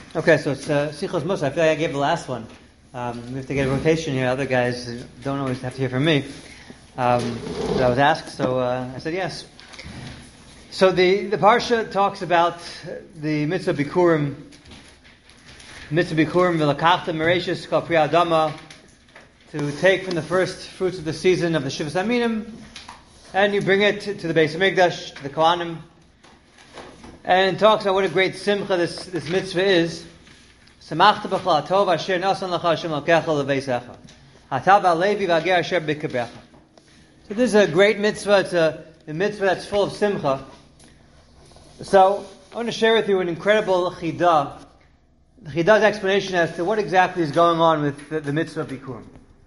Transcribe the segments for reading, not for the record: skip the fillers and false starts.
Okay, so it's Sichos Musa. I feel like I gave the last one. We have to get a rotation here. Other guys don't always have to hear from me. But I was asked, so I said yes. So the Parsha talks about the mitzvah Bikurim. Mitzvah Bikurim v'lakachta mereshis kol pri adama, to take from the first fruits of the season of the Shivas Aminim, and you bring it to the Beis Hamikdash, to the Kohanim. And talks about what a great simcha this mitzvah is. Samachta b'chol hatov asher nasan lecha Hashem Elokecha leveisecha. Hatav ha'levi v'hager asher b'kibrecha. So this is a great mitzvah. It's a mitzvah that's full of simcha. So I want to share with you an incredible chidah. The chidah's explanation as to what exactly is going on with the mitzvah of Bikurim.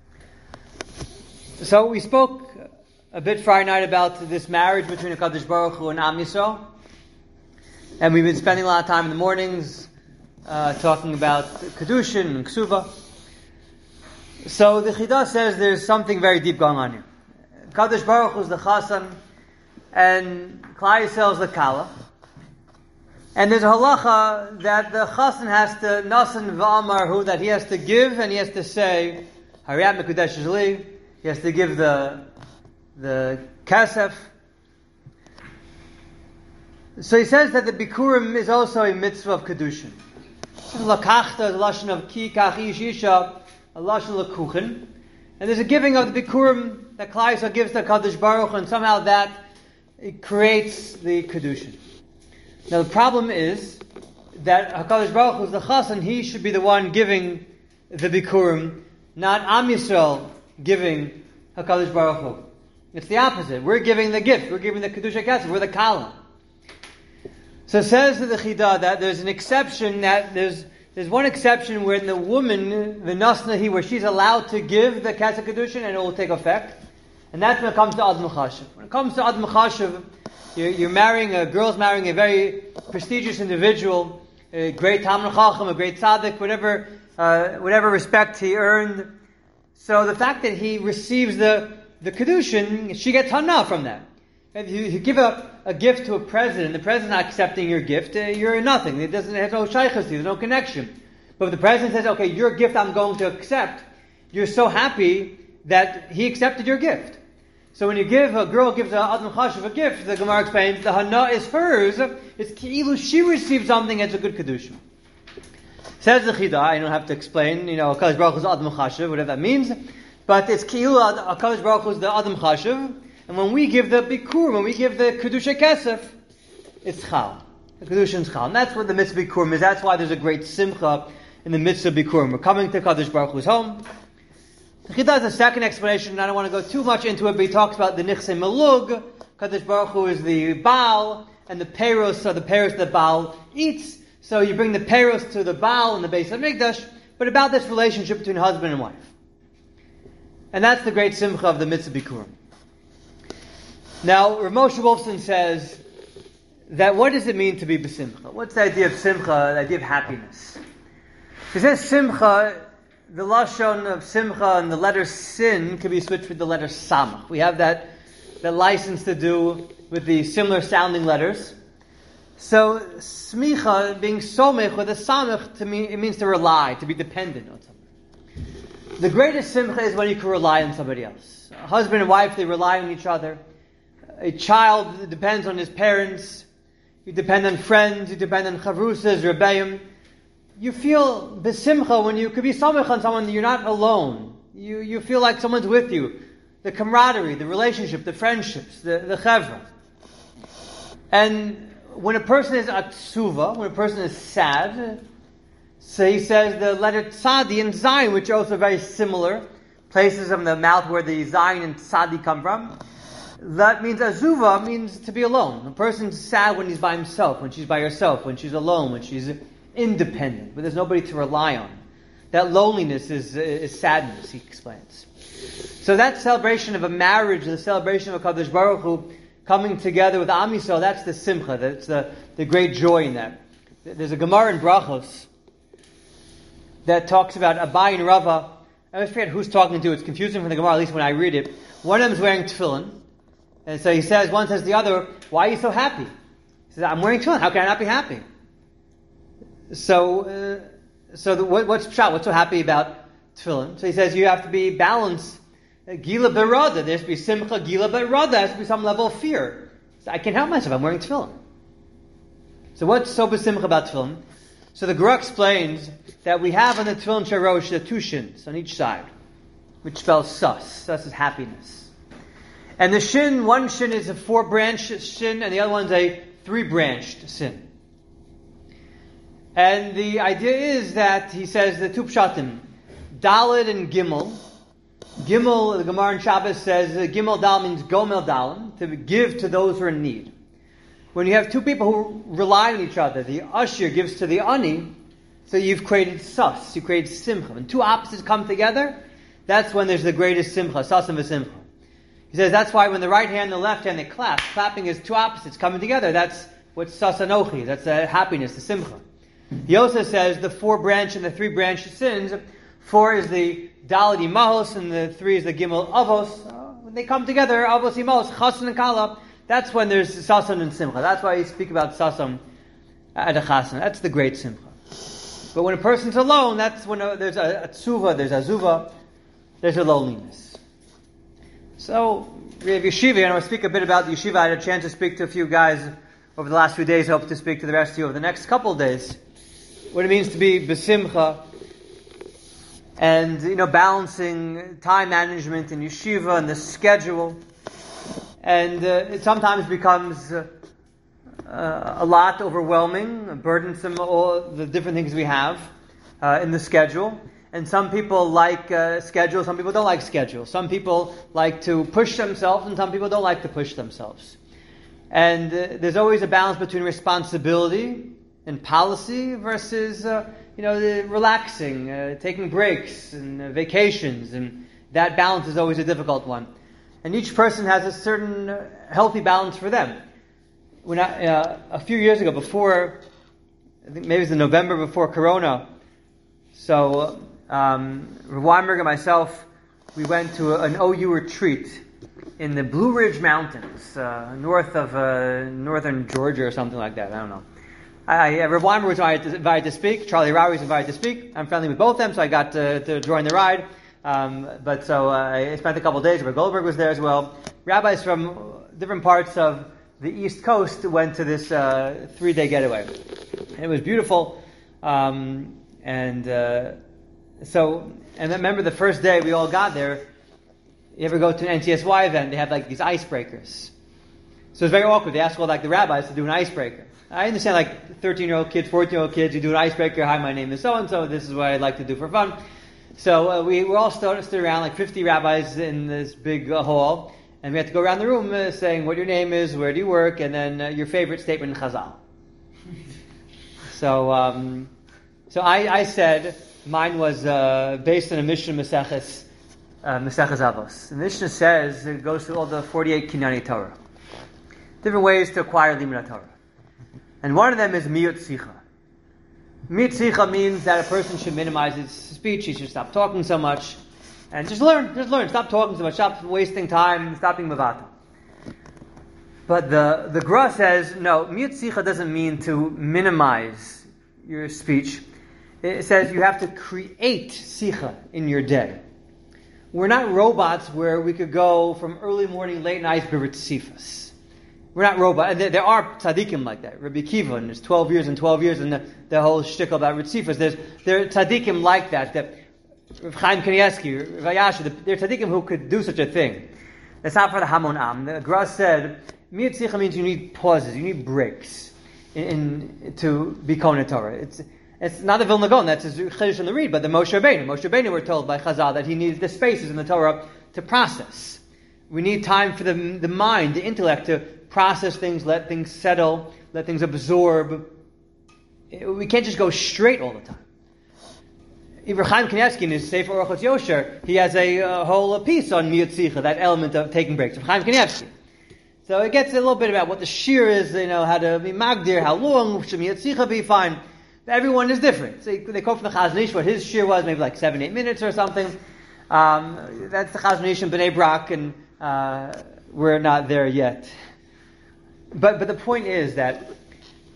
So we spoke a bit Friday night about this marriage between HaKadosh Baruch Hu and Am Yisrael. And we've been spending a lot of time in the mornings talking about Kedushin and Ksuva. So the Chidah says there's something very deep going on here. Kadosh Baruch Hu is the Chasan, and Klal Yisrael is the Kala. And there's a halacha that the Chasan has to nasan v'amar hu, that he has to give and he has to say Hariyat Mekudesh Li. He has to give the kasef. So he says that the Bikurim is also a mitzvah of Kedushin. Lakachta is a lashon of ki kach ish isha, a lashon lekuchen. And there's a giving of the Bikurim that Klal Yisrael gives to Kadosh Baruch Hu, and somehow that it creates the Kedushin. Now the problem is that HaKadosh Baruch Hu is the Chasan, he should be the one giving the Bikurim, not Am Yisrael giving HaKadosh Baruch Hu. It's the opposite. We're giving the gift. We're giving the Kedusha Kesef. We're the Kala. So it says to the Chidah that there's an exception, that there's one exception where the woman, the Nasnahi, where she's allowed to give the Kesef Kedushin and it will take effect. And that's when it comes to Ad Mechashev. When it comes to Ad Mechashev, you're marrying, a girl's marrying a very prestigious individual, a great Talmid Chacham, a great Tzaddik, whatever respect he earned. So the fact that he receives the Kedushin, she gets hana from that. If you give a gift to a president, the president's not accepting your gift, you're nothing. It has no shaykhus, there's no connection. But if the president says, okay, your gift I'm going to accept, you're so happy that he accepted your gift. So when a girl gives a Adam Chashav a gift, the Gemara explains, the hana is hers, it's ki'ilu, she received something, it's a good kedusha. Says the Chidah, I don't have to explain, HaKadosh Baruch Hu is Adam Chashav, whatever that means, but it's ki'ilu, HaKadosh Baruch Hu is the Adam Chashav, and when we give the Bikur, when we give the Kedusha Kesef, it's Chal. The Kedusha is Chal. And that's what the mitzvah Bikurim is. That's why there's a great simcha in the mitzvah Bikurim. We're coming to Kadosh Baruch Hu's home. The Chidah has a second explanation, and I don't want to go too much into it, but he talks about the Nichse Melug. Kadosh Baruch Hu is the Baal, and the Peros are the Peros that Baal eats. So you bring the Peros to the Baal in the Beis Hamikdash, but about this relationship between husband and wife. And that's the great simcha of the mitzvah Bikurim. Now, Rav Moshe Wolfson says that what does it mean to be b'simcha? What's the idea of simcha, the idea of happiness? He says simcha, the lashon of simcha and the letter sin can be switched with the letter samach. We have that license to do with the similar sounding letters. So smicha, being somech with a samach, to me, it means to rely, to be dependent on something. The greatest simcha is when you can rely on somebody else. A husband and wife, they rely on each other. A child depends on his parents. You depend on friends. You depend on chavrusas, rebbeim. You feel besimcha when you could be samech on someone. You're not alone. You feel like someone's with you. The camaraderie, the relationship, the friendships, the chevra. And when a person is atsuva, when a person is sad, so he says the letter tzadi and zayin, which are also very similar, places of the mouth where the zayin and tzadi come from. That means azuva means to be alone. A person's sad when he's by himself, when she's by herself, when she's alone, when she's independent, but there's nobody to rely on. That loneliness is sadness, he explains. So that celebration of a marriage, the celebration of HaKadosh Baruch Hu coming together with Am Yisrael, that's the simcha, that's the great joy in that. There's a Gemara in Brachos that talks about Abai and Rava. I always forget who's talking to. It's confusing for the Gemara, at least when I read it. One of them is wearing tefillin. And so one says to the other, why are you so happy? He says, I'm wearing tefillin, how can I not be happy? What's pshat? What's so happy about tefillin? So he says you have to be balanced. Gila berada. There has to be simcha. Gila berada. There has to be some level of fear. So I can't help myself. I'm wearing tefillin. So what's so besimcha about tefillin? So the Gra explains that we have on the tefillin sharosh the two shins on each side, which spells sus. Sus is happiness. And the shin, one shin is a 4-branched shin, and the other one's a 3-branched sin. And the idea is that, he says, the two pshatim, Dalid and Gimel. Gimel, the Gemara in Shabbos says, Gimel Dal means Gomel Dalim, to give to those who are in need. When you have two people who rely on each other, the Ashir gives to the Ani, so you've created sus, you created simcha. When two opposites come together, that's when there's the greatest simcha, sus and v'simcha. He says that's why when the right hand and the left hand, they clap. Clapping is two opposites coming together. That's what sus anochi, that's the happiness, the simcha. He also says the 4-branch and the 3-branch sins. 4 is the Dalad Imahos and the 3 is the Gimel Avos. When they come together, Avos Imahos, Chasan and Kala, that's when there's Sasan and Simcha. That's why you speak about Sasan at a Chasan. That's the great Simcha. But when a person's alone, that's when there's a Tzuva, there's a Zuva, there's a loneliness. So, we have Yeshiva, and I'll speak a bit about the Yeshiva. I had a chance to speak to a few guys over the last few days. I hope to speak to the rest of you over the next couple of days. What it means to be besimcha, and balancing time management in yeshiva and the schedule, and it sometimes becomes a lot overwhelming, burdensome, all the different things we have in the schedule. And some people like schedule, some people don't like schedule. Some people like to push themselves, and some people don't like to push themselves. And there's always a balance between responsibility and policy versus, the relaxing, taking breaks and vacations, and that balance is always a difficult one. And each person has a certain healthy balance for them. When a few years ago, before, I think maybe it was in November before Corona, so Rav Weinberg and myself, we went to an OU retreat in the Blue Ridge Mountains, north of northern Georgia or something like that. I don't know. Rav Weinberg was invited to speak. Charlie Rowie was invited to speak. I'm friendly with both of them, so I got to join the ride. I spent a couple of days. Rav Goldberg was there as well. Rabbis from different parts of the East Coast went to this 3-day getaway. And it was beautiful. And I remember the first day we all got there. You ever go to an NTSY event? They have like these icebreakers. So it's very awkward. They ask all like the rabbis to do an icebreaker. I understand like 13-year-old kids, 14-year-old kids, you do an icebreaker. Hi, my name is so-and-so. This is what I'd like to do for fun. So we all stood around, like 50 rabbis in this big hall. And we had to go around the room saying what your name is, where do you work, and then your favorite statement in Chazal. So I said mine was based on a Mishnah Maseches Avos. The Mishnah says it goes through all the 48 Kinyanei Torah, different ways to acquire Limud Torah, and one of them is Miyut Sicha. Miyut Sicha means that a person should minimize his speech. He should stop talking so much, and just learn. Stop talking so much. Stop wasting time. Stop being mavata. But the Gra says no. Miyut Sicha doesn't mean to minimize your speech. It says you have to create sicha in your day. We're not robots where we could go from early morning, late night, b'ritzifas. We're not robots. There are tzaddikim like that. Rabbi Kiva, and there's 12 years and 12 years, and the whole shtickle about ritzifas. There are tzaddikim like that. Rav Chaim Kanievsky, Rav Yasha, there are tzaddikim who could do such a thing. That's not for the Hamon Am. The Gra said, Miyut Sicha means you need pauses, you need breaks to be Kohen Torah. It's not the Vilna Gaon, that's his Chiddush in the read, but the Moshe Rabbeinu we're told by Chazal that he needs the spaces in the Torah to process. We need time for the mind, the intellect to process things, let things settle, let things absorb. We can't just go straight all the time. Rav Chaim Kanievsky in his Sefer Orchos Yosher, he has a whole piece on Miyut Sicha, that element of taking breaks. Rav Chaim Kanievsky. So it gets a little bit about what the shir is, how to be magdir, how long should Miyut Sicha be, fine. Everyone is different. So they quote from the Chazon Ish what his shir was, maybe like 7-8 minutes or something. That's the Chazon Ish in Bnei Brak, and we're not there yet. But the point is that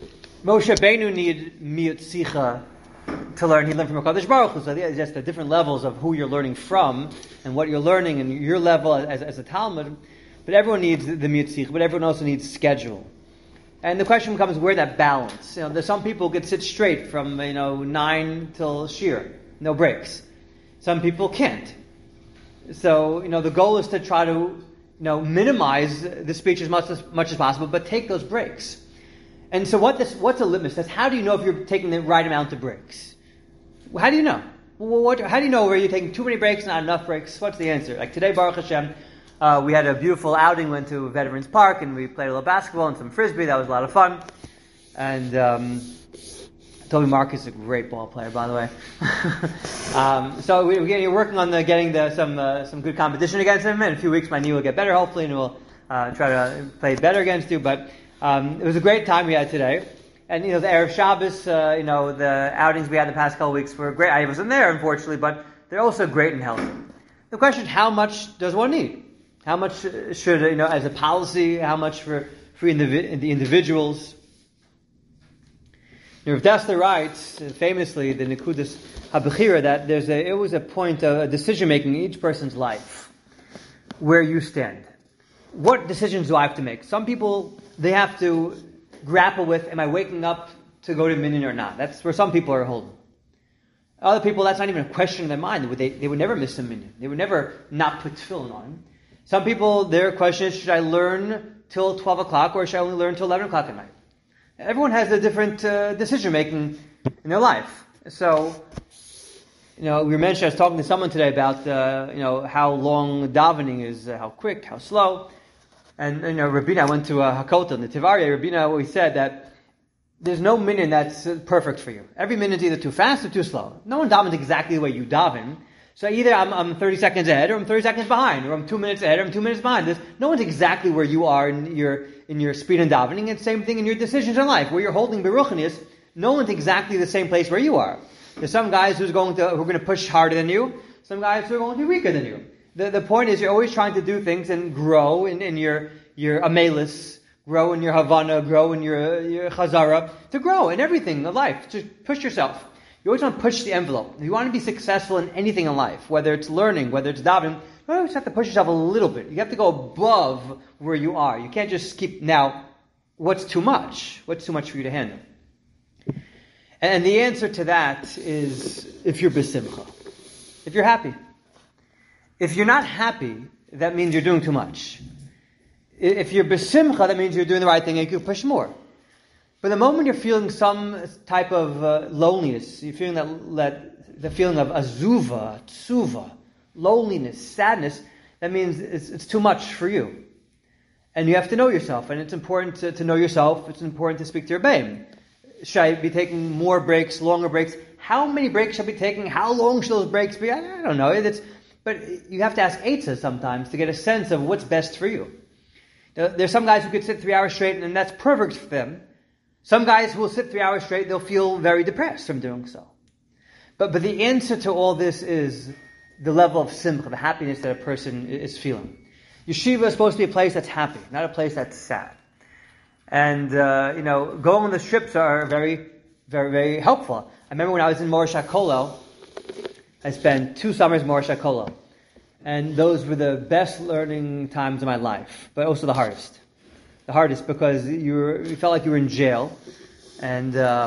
Moshe Rabbeinu needed miut sicha to learn. He learned from HaKadosh Baruch Hu. So just the different levels of who you're learning from and what you're learning and your level as a Talmud. But everyone needs the miut sicha, but everyone also needs schedule. And the question becomes where that balance. There's some people could sit straight from 9 till Shir, no breaks. Some people can't. So the goal is to try to minimize the speech as much as possible, but take those breaks. And so what's a litmus test? How do you know if you're taking the right amount of breaks? How do you know? How do you know where you're taking too many breaks, not enough breaks? What's the answer? Like today, Baruch Hashem, we had a beautiful outing, went to Veterans Park, and we played a little basketball and some frisbee. That was a lot of fun. And Toby Marcus is a great ball player, by the way. So we're working on getting some good competition against him. In a few weeks, my knee will get better, hopefully, and we'll try to play better against you. But it was a great time we had today. And, the Erev Shabbos, the outings we had the past couple of weeks were great. I wasn't there, unfortunately, but they're also great and healthy. The question is, how much does one need? How much should, as a policy, how much for the individuals? Rav Dessler writes, famously, the Nekudas HaBechira, that it was a point of decision-making in each person's life, where you stand. What decisions do I have to make? Some people, they have to grapple with, am I waking up to go to minyan or not? That's where some people are holding. Other people, that's not even a question in their mind. They would never miss a minyan. They would never not put tefillin on. Some people, their question is, should I learn till 12 o'clock or should I only learn till 11 o'clock at night? Everyone has a different decision-making in their life. So, we mentioned, I was talking to someone today about, how long davening is, how quick, how slow. And, Rabina, I went to Hakotel in the Tivarya. Rabina always said that there's no minyan that's perfect for you. Every minyan is either too fast or too slow. No one davens exactly the way you daven. So either I'm 30 seconds ahead, or I'm 30 seconds behind, or I'm 2 minutes ahead, or I'm 2 minutes behind. No one's exactly where you are in your speed and davening. And same thing in your decisions in life. Where you're holding beruchnis, no one's exactly the same place where you are. There's some guys who are going to push harder than you. Some guys who are going to be weaker than you. The point is, you're always trying to do things and grow in your amelis, grow in your havana, grow in your chazara, to grow in everything in life. Just push yourself. You always want to push the envelope. If you want to be successful in anything in life, whether it's learning, whether it's davening, you always have to push yourself a little bit. You have to go above where you are. You can't just keep, now, what's too much? What's too much for you to handle? And the answer to that is if you're besimcha. If you're happy. If you're not happy, that means you're doing too much. If you're besimcha, that means you're doing the right thing and you can push more. But the moment you're feeling some type of loneliness, you're feeling the feeling of azuva, tsuva, loneliness, sadness, that means it's too much for you. And you have to know yourself, and it's important to know yourself. It's important to speak to your Rebbeim. Should I be taking more breaks, longer breaks? How many breaks should I be taking? How long should those breaks be? I don't know. But you have to ask Eitzah sometimes to get a sense of what's best for you. There's some guys who could sit 3 hours straight, and that's perfect for them. Some guys who will sit 3 hours straight, they'll feel very depressed from doing so. But the answer to all this is the level of simcha, the happiness that a person is feeling. Yeshiva is supposed to be a place that's happy, not a place that's sad. And, going on the trips are very, very, very helpful. I remember when I was in Morosh HaKollel, I spent 2 summers in Morosh HaKollel. And those were the best learning times of my life, but also the hardest. The hardest because you felt like you were in jail, and but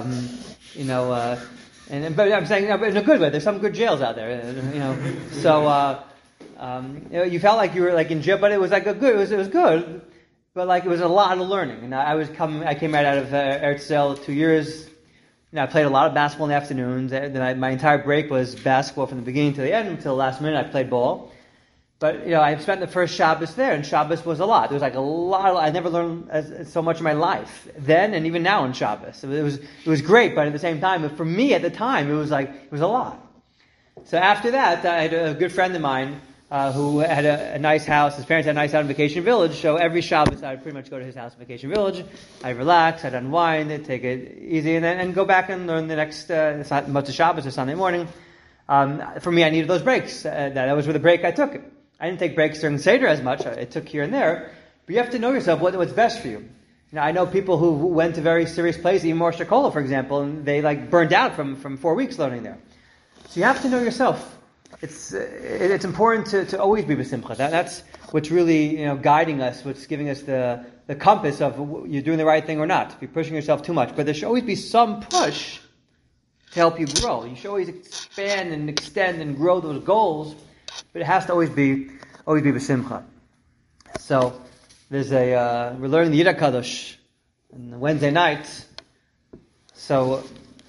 I'm saying in a good way. There's some good jails out there, So you felt like you were like in jail, but it was like it was good, but like it was a lot of learning. And I came right out of Eretz Yisrael 2 years. I played a lot of basketball in the afternoons. My entire break was basketball from the beginning to the end until the last minute. I played ball. But, I spent the first Shabbos there, and Shabbos was a lot. There was like a lot. I never learned so much in my life then, and even now on Shabbos. It was great, but at the same time, for me at the time, it was a lot. So after that, I had a good friend of mine who had a nice house. His parents had a nice house in Vacation Village, so every Shabbos I would pretty much go to his house in Vacation Village. I'd relax, I'd unwind, I'd take it easy, and go back and learn the next Motzei Shabbos or Sunday morning. For me, I needed those breaks. That was where the break I took. I didn't take breaks during Seder as much. I took here and there. But you have to know yourself what's best for you. I know people who went to very serious places, even Moshe Kola, for example, and they burned out from 4 weeks learning there. So you have to know yourself. It's important to always be b'simcha. That's what's really guiding us, what's giving us the compass of you're doing the right thing or not. If you're pushing yourself too much, but there should always be some push to help you grow. You should always expand and extend and grow those goals, but it has to always be b'simcha. So there's we're learning the Yiddah Kadosh on the Wednesday night. So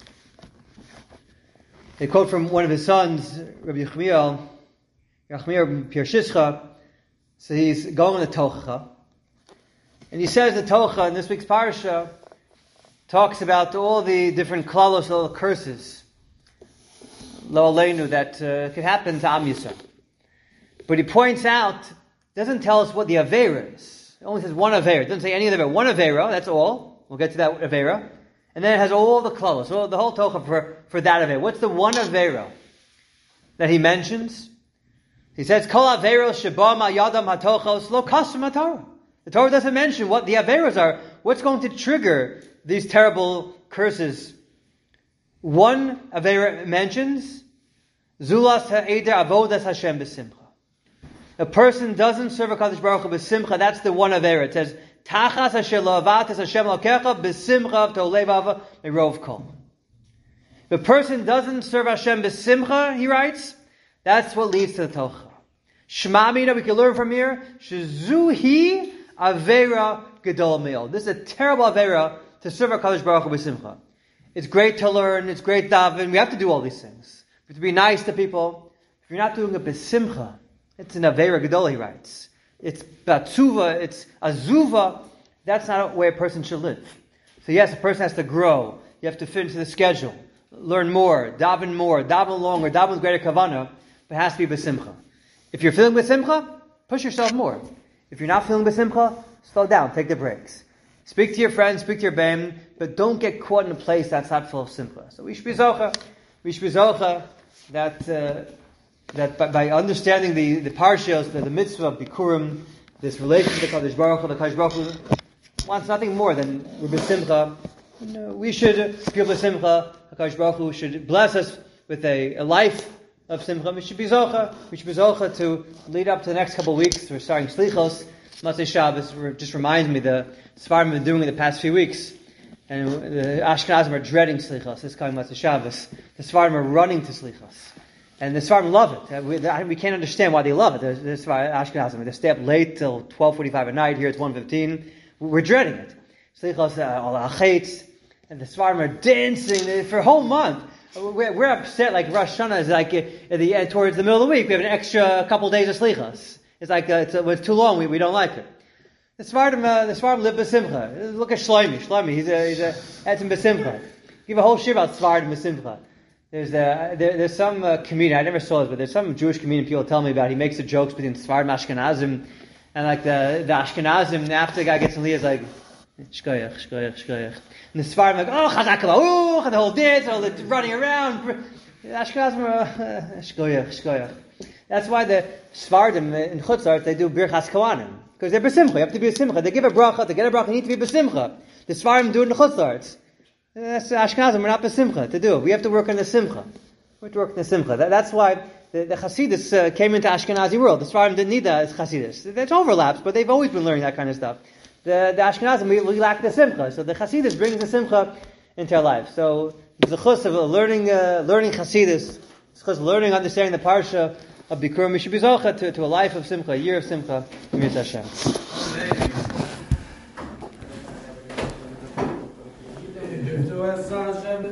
they quote from one of his sons, Rabbi Yechmiel Piershischa. So he's going to Tochacha, and he says the Tochacha in this week's parsha talks about all the different klalos, all the curses, lo aleinu, that could happen to Am Yisrael. But he points out, doesn't tell us what the Aveira is. It only says one Aveira. It doesn't say any of the Aveira. One Aveira, that's all. We'll get to that Aveira. And then it has all the klalos, the whole Tochacha for that Aveira. What's the one Aveira that he mentions? He says, Kol Averos sheba ma yadam hatochos lo kasum haTorah. The Torah doesn't mention what the Averos are. What's going to trigger these terrible curses? One Aveira mentions, Zulas ha'eder avodas Hashem b'simcha. A person doesn't serve a Kadosh Baruch Hu b'simcha. That's the one Aveira. It says, Tachas asher lo avatas Hashem lokecha b'simcha v'tolevav merov kol. The person doesn't serve Hashem b'simcha, he writes, that's what leads to the Tochacha. Shema Mina, we can learn from here, Shezuhi Aveira Gedol Me'ol. This is a terrible Aveira to serve our Kadosh Baruch Hu b'simcha. It's great to learn, it's great daven, we have to do all these things. We have to be nice to people. If you're not doing it b'simcha, it's an Aveira Gedol, he writes. It's batzuva, it's azuva. That's not a way a person should live. So yes, a person has to grow. You have to fit into the schedule. Learn more, daven longer, daven with greater kavanah, but it has to be b'simcha. If you're feeling b'simcha, push yourself more. If you're not feeling b'simcha, slow down, take the breaks. Speak to your friends, speak to your baim, but don't get caught in a place that's not full of simcha. So we should be zocha that by understanding the parshas, the mitzvah of Bikurim, this relationship to the Kadosh Baruch Hu wants nothing more than we're b'simcha. We should feel b'simcha. Kadosh Baruch Hu should bless us with a life of simcha. We should be zocha to lead up to the next couple of weeks. We're starting Slichos, Matzei Shabbos. Just reminds me the Sfarim have been doing it the past few weeks. And the Ashkenazim are dreading Slichos. This coming Matzei Shabbos. The Sfarim are running to Slichos. And the Sfarim love it. We can't understand why they love it. The Ashkenazim, they stay up late till 12:45 at night. Here it's 1:15. We're dreading it. Slichos, all the achetz, and the Sfarim are dancing for a whole month. We're upset like Rosh Hashanah is like at the end, towards the middle of the week. We have an extra couple of days of Slichos. It's like it's too long. We don't like it. The Sfardim live b'simcha. Look at Shlomi. He's a etzim b'simcha. Give a whole shir about Sfardim b'simcha. There's some comedian, I never saw this, but there's some Jewish comedian people tell me about. He makes the jokes between Sfardim and Ashkenazim, and like the Ashkenazim, after the guy gets in Leah, is like shkoyach. And the Sfardim like, oh, chazak, and the whole dance, all the running around. The Ashkenazim are shkoyach. That's why the Sfardim in Chutzart, they do Birchas Kohanim. Because they're b'simcha. You have to be b'simcha. They give a bracha. To get a bracha, you need to be b'simcha. The Sfardim do it in the Chutzart. That's Ashkenazim. We're not b'simcha to do it. We have to work on the simcha. We have to work on the simcha. That's why the Hasidus came into Ashkenazi world. The Sfardim didn't need that as Hasidus. There's overlaps, but they've always been learning that kind of stuff. The Ashkenazim, we lack the simcha. So the Hasidus brings the simcha into our life. So it's the chus of learning Hasidus. It's chus learning, understanding the parsha of Bikurim. We should be zocha to a life of simcha, a year of simcha. Mir Hashem. To